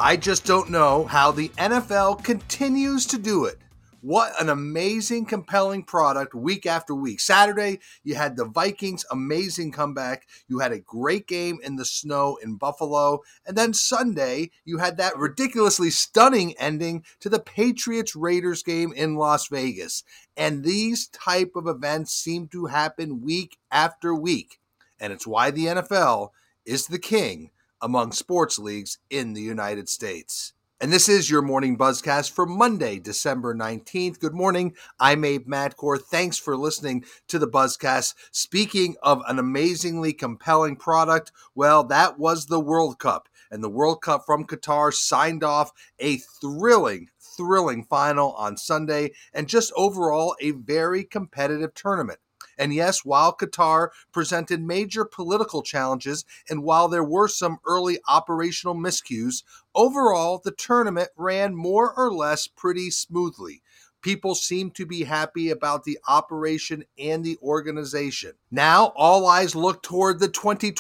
I just don't know how the NFL continues to do it. What an amazing, compelling product week after week. Saturday, you had the Vikings' amazing comeback. You had a great game in the snow in Buffalo. And then Sunday, you had that ridiculously stunning ending to the Patriots-Raiders game in Las Vegas. And these type of events seem to happen week after week. And it's why the NFL is the king among sports leagues in the United States. And this is your Morning Buzzcast for Monday, December 19th. Good morning. I'm Abe Madkour. Thanks for listening to the Buzzcast. Speaking of an amazingly compelling product, well, that was the World Cup. And the World Cup from Qatar signed off a thrilling final on Sunday, and just overall a very competitive tournament. And yes, while Qatar presented major political challenges and while there were some early operational miscues, overall the tournament ran more or less pretty smoothly. People seem to be happy about the operation and the organization. Now, all eyes look toward the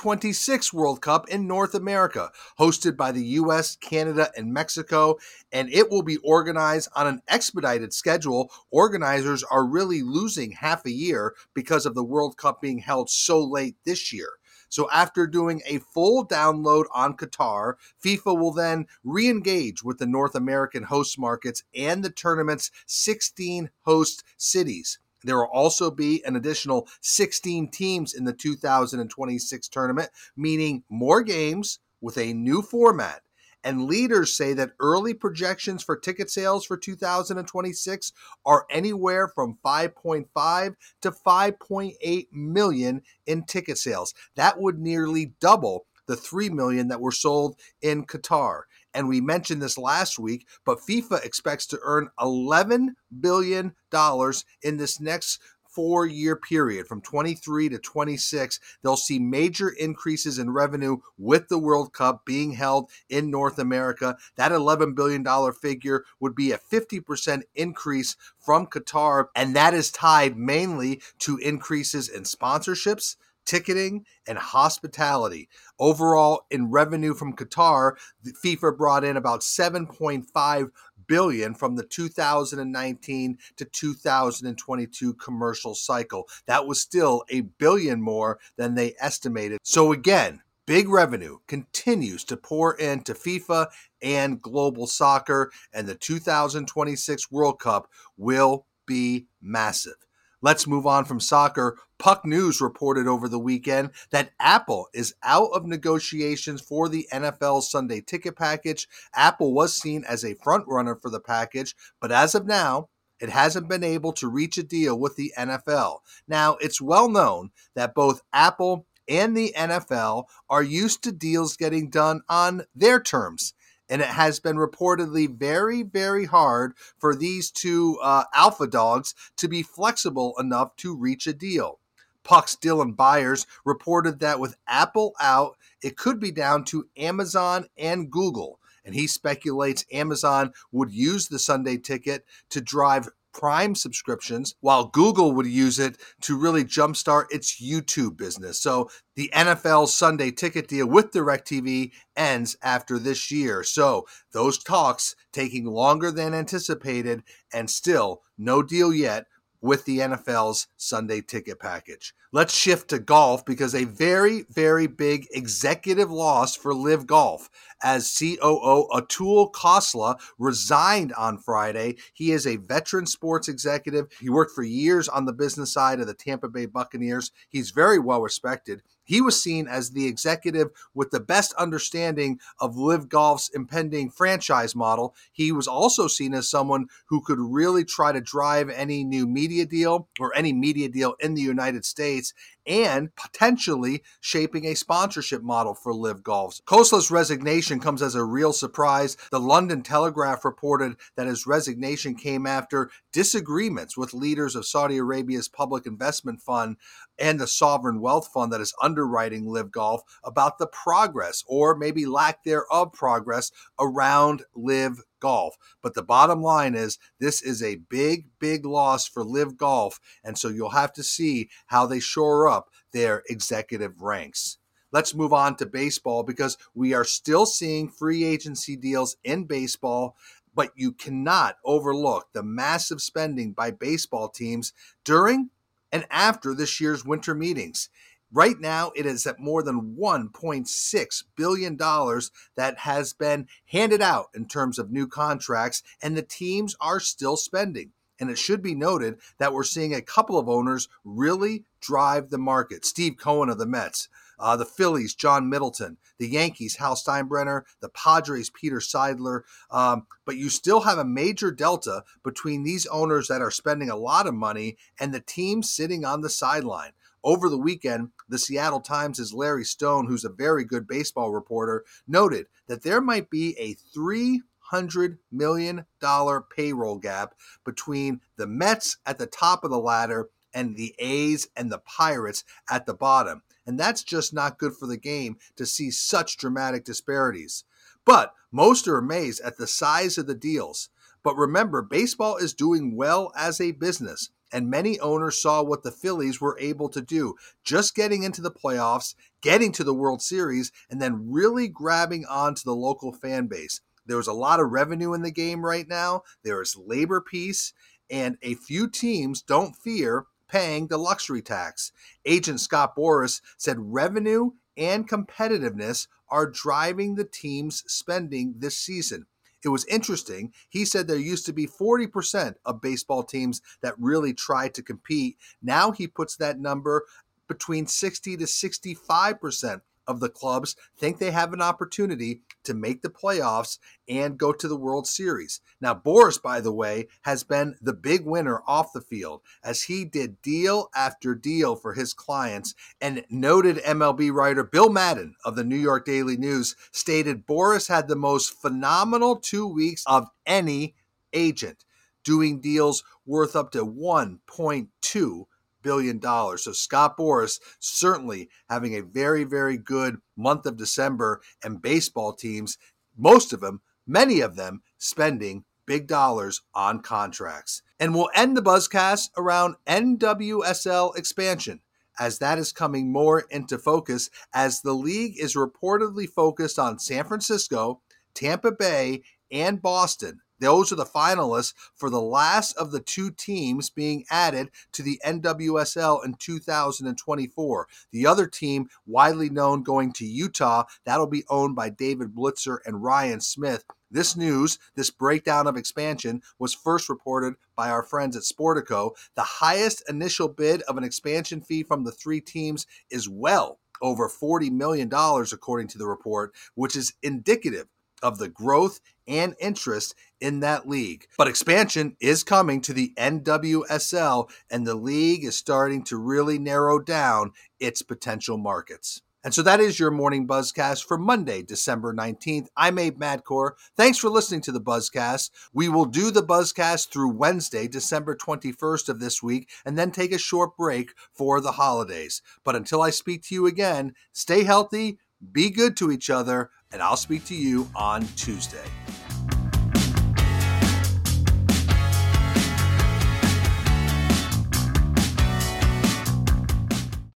2026 World Cup in North America, hosted by the U.S., Canada, and Mexico, and it will be organized on an expedited schedule. Organizers are really losing half a year because of the World Cup being held so late this year. So after doing a full download on Qatar, FIFA will then re-engage with the North American host markets and the tournament's 16 host cities. There will also be an additional 16 teams in the 2026 tournament, meaning more games with a new format. And leaders say that early projections for ticket sales for 2026 are anywhere from 5.5 to 5.8 million in ticket sales. That would nearly double the 3 million that were sold in Qatar. And we mentioned this last week, but FIFA expects to earn $11 billion in this next 4-year period from 23 to 26. They'll see major increases in revenue with the World Cup being held in North America. That $11 billion figure would be a 50% increase from Qatar, and that is tied mainly to increases in sponsorships, ticketing, and hospitality. Overall, in revenue from Qatar, the FIFA brought in about $7.5 billion from the 2019 to 2022 commercial cycle. That was still $1 billion more than they estimated. So again, big revenue continues to pour into FIFA and global soccer, and the 2026 World Cup will be massive. Let's move on from soccer. Puck News reported over the weekend that Apple is out of negotiations for the NFL Sunday ticket package. Apple was seen as a front runner for the package, but as of now, it hasn't been able to reach a deal with the NFL. Now, it's well known that both Apple and the NFL are used to deals getting done on their terms. And it has been reportedly very, very hard for these two alpha dogs to be flexible enough to reach a deal. Puck's Dylan Byers reported that with Apple out, it could be down to Amazon and Google. And he speculates Amazon would use the Sunday ticket to drive Prime subscriptions, while Google would use it to really jumpstart its YouTube business. So the NFL Sunday ticket deal with DirecTV ends after this year. So those talks taking longer than anticipated, and still no deal yet with the NFL's Sunday ticket package. Let's shift to golf, because a very, very big executive loss for LIV Golf, as COO Atul Khosla resigned on Friday. He is a veteran sports executive. He worked for years on the business side of the Tampa Bay Buccaneers. He's very well respected. He was seen as the executive with the best understanding of LIV Golf's impending franchise model. He was also seen as someone who could really try to drive any new media deal or any media deal in the United States, and potentially shaping a sponsorship model for LIV Golf. Khosla's resignation comes as a real surprise. The London Telegraph reported that his resignation came after disagreements with leaders of Saudi Arabia's public investment fund and the sovereign wealth fund that is underwriting LIV Golf about the progress, or maybe lack thereof progress, around LIV Golf. But the bottom line is, this is a big, big loss for LIV Golf, and so you'll have to see how they shore up their executive ranks. let's move on to baseball because we are still seeing free agency deals in baseball, but you cannot overlook the massive spending by baseball teams during and after this year's winter meetings. Right now, it is at more than $1.6 billion that has been handed out in terms of new contracts, and the teams are still spending. And it should be noted that we're seeing a couple of owners really drive the market. Steve Cohen of the Mets, the Phillies, John Middleton, the Yankees, Hal Steinbrenner, the Padres, Peter Seidler. But you still have a major delta between these owners that are spending a lot of money and the teams sitting on the sideline. Over the weekend, the Seattle Times' Larry Stone, who's a very good baseball reporter, noted that there might be a $300 million payroll gap between the Mets at the top of the ladder and the A's and the Pirates at the bottom. And that's just not good for the game to see such dramatic disparities. But most are amazed at the size of the deals. But remember, baseball is doing well as a business. And many owners saw what the Phillies were able to do, just getting into the playoffs, getting to the World Series, and then really grabbing onto the local fan base. There's a lot of revenue in the game right now. There is labor peace, and a few teams don't fear paying the luxury tax. Agent Scott Boras said revenue and competitiveness are driving the team's spending this season. It was interesting. He said there used to be 40% of baseball teams that really tried to compete. Now he puts that number between 60 to 65% of the clubs think they have an opportunity to make the playoffs and go to the World Series. Now, Boras, by the way, has been the big winner off the field as he did deal after deal for his clients. And noted MLB writer Bill Madden of the New York Daily News stated Boras had the most phenomenal 2 weeks of any agent, doing deals worth up to $1.2 billion. So Scott Boras certainly having a very, very good month of December, and baseball teams, most of them, many of them, spending big dollars on contracts. And we'll end the Buzzcast around NWSL expansion, as that is coming more into focus as the league is reportedly focused on San Francisco, Tampa Bay, and Boston. Those are the finalists for the last of the two teams being added to the NWSL in 2024. The other team, widely known, going to Utah, that'll be owned by David Blitzer and Ryan Smith. This news, this breakdown of expansion, was first reported by our friends at Sportico. The highest initial bid of an expansion fee from the three teams is well over $40 million, according to the report, which is indicative of the growth and interest in that league. But expansion is coming to the NWSL, and the league is starting to really narrow down its potential markets. And so that is your morning Buzzcast for Monday, December 19th. I'm Abe Madkour. Thanks for listening to the Buzzcast. We will do the Buzzcast through Wednesday, December 21st of this week, and then take a short break for the holidays. But until I speak to you again, stay healthy, be good to each other, and I'll speak to you on Tuesday.